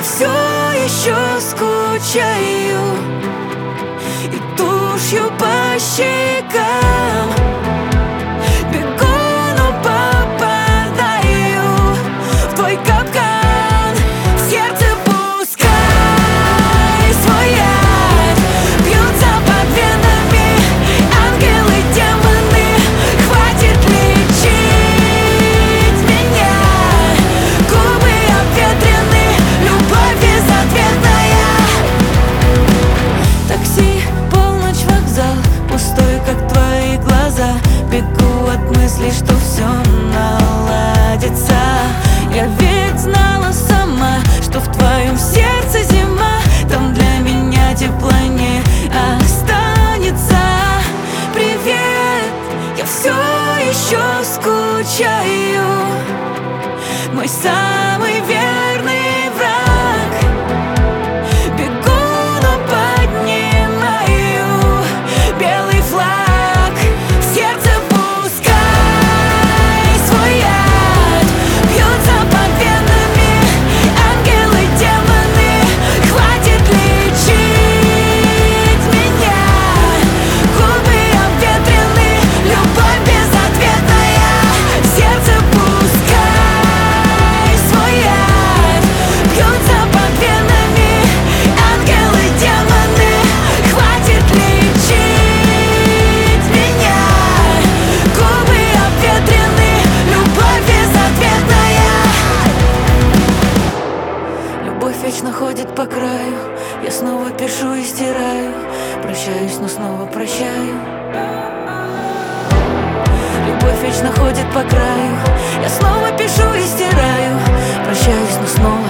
Я все еще скучаю и тушью по щекам бегу, но попадаю в твой капкан. В сердце пускай свой яд бьются под венами ангелы, демоны. Хватит лечить меня, губы обветрены, любовь безответная. Такси, полночь, вокзал, пустой, как твои глаза. Бегу от мысли, что все наладится. Я ведь знала сама, что в твоем сердце зима. Там для меня тепла не останется. Привет, я все еще скучаю. Мой самый верный враг. Бегу, но поднимаю белый флаг. В сердце пускай свой яд бьются под венами ангелы, демоны. Хватит лечить меня, губы обветрены, любовь безответная. В сердце пускай свой яд бьются под венами ангелы, демоны. Хватит лечить меня, губы обветрены, любовь безответная. Любовь вечно ходит по краю. Я снова пишу и стираю. Прощаюсь, но снова прощаю. Любовь вечно ходит по краю. Я снова пишу и стираю. Прощаюсь, но снова